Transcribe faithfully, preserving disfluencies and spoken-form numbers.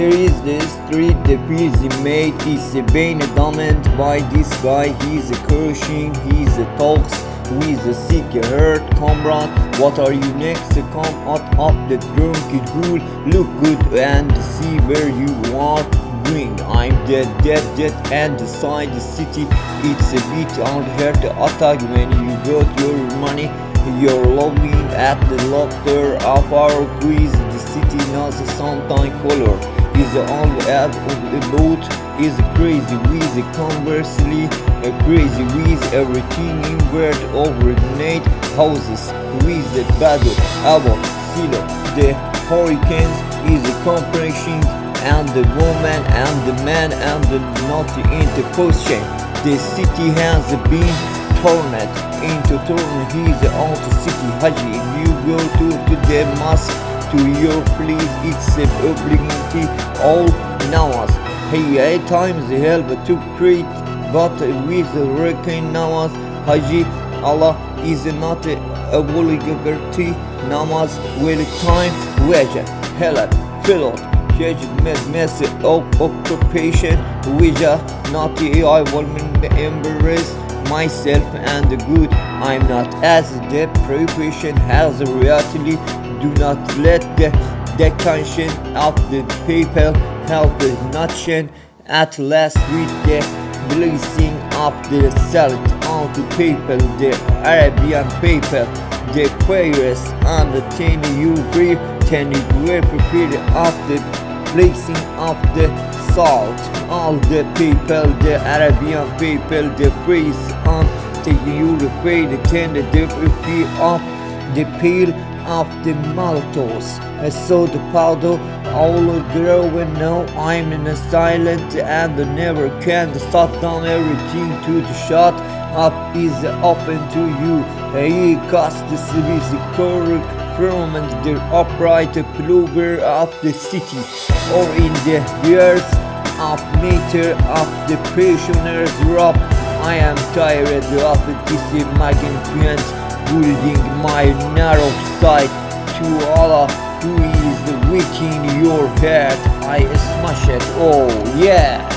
Here is the street, the busy mate is being dominated by this guy. He's a crushing, he's a talks with a sick hurt comrade. What are you next? Come out of the drunken pool, look good and see where you are going. I'm dead, dead, dead and inside the city. It's a bit hard here to attack when you got your money. You're loving at the laughter of our quiz. The city knows sometime color is all out of the boat is crazy with conversely crazy with everything inward overnight houses with the battle about silo. The hurricanes is compressing and the woman and the man and the not into position. The city has been turned into turn his own city. Haji, you go to, to the mosque to your place, it's a obligatory all namas. Hey, eight times help to create, but with reckon namas. Haji, Allah is not obligatory namas with time wajah. Help, fill out, judge mess of occupation, wajah, not I will embrace myself and the good. I'm not as the preparation has a reality. Do not let the decantation of the people help the nation. At last with the blessing of the salt on the people, the Arabian people, the prayers and the ten you pray, ten you were prepared of the blessing of the salt. All the people, the Arabian people, the praise on the you pray, the ten the prepare of the pale of the maltos. I saw the powder all growing now. I'm in a silent and never can stop down everything to the shot up is open to you. He cast the cities correct from the upright plugger of the city, or in the years of nature of the pensioners rob. I am tired of this magnificent building my narrow sight to Allah who is within your head. I smash it, oh yeah.